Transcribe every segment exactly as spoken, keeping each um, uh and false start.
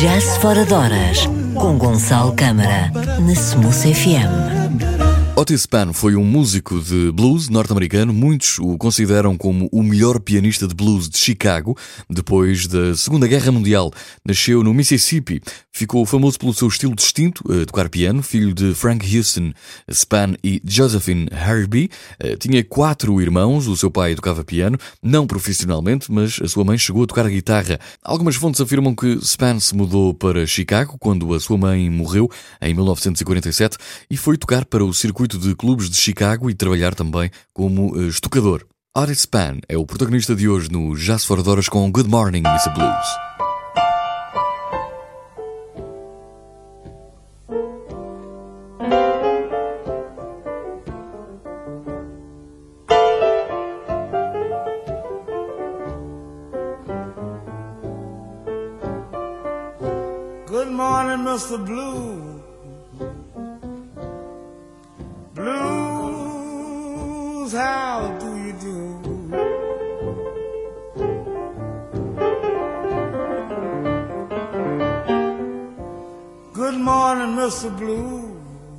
Jazz Fora de Horas, com Gonçalo Câmara, na Smooth F M. Otis Spann foi um músico de blues norte-americano. Muitos o consideram como o melhor pianista de blues de Chicago. Depois da Segunda Guerra Mundial, nasceu no Mississippi. Ficou famoso pelo seu estilo distinto a tocar piano. Filho de Frank Houston Spann e Josephine Harvey, tinha quatro irmãos. O seu pai tocava piano, não profissionalmente, mas a sua mãe chegou a tocar guitarra. Algumas fontes afirmam que Spann se mudou para Chicago quando a sua mãe morreu em mil novecentos e quarenta e sete e foi tocar para o circuito de clubes de Chicago e trabalhar também como estocador. Otis Spann é o protagonista de hoje no Jazz Fora de Horas com Good Morning, mister Blues. Good morning, mister Blue. Blues, how do you do? Good morning, mister Blue.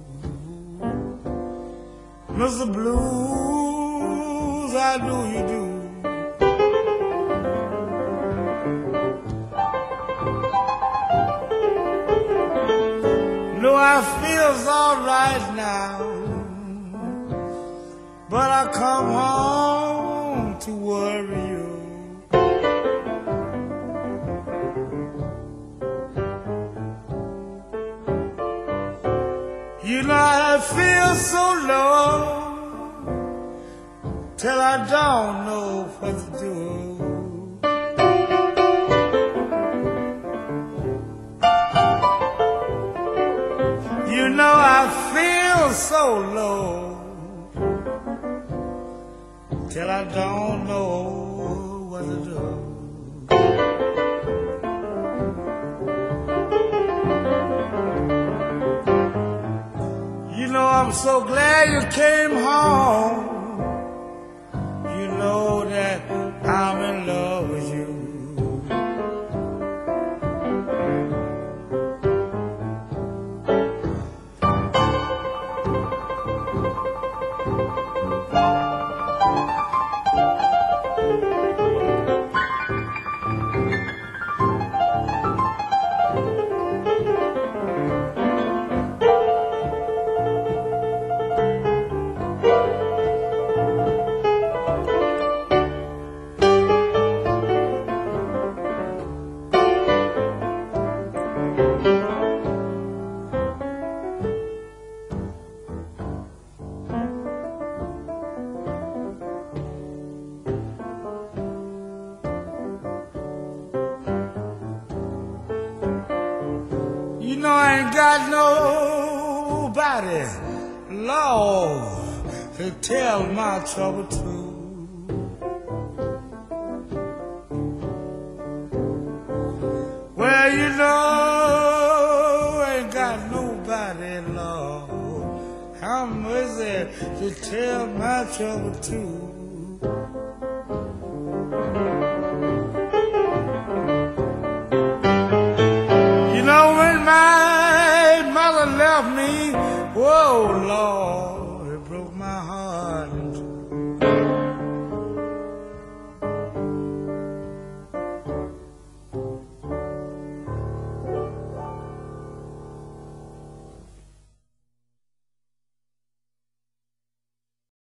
mister Blues, how do you do? No, I feels all right now, but I come home to worry you. You know I feel so low till I don't know what to do. You know I feel so low till I don't know what to do. You know I'm so glad you came home. You know that I'm in love with you. You know I ain't got nobody, Lord, to tell my trouble to. Well, you know I ain't got nobody, Lord, how much there to tell my trouble to.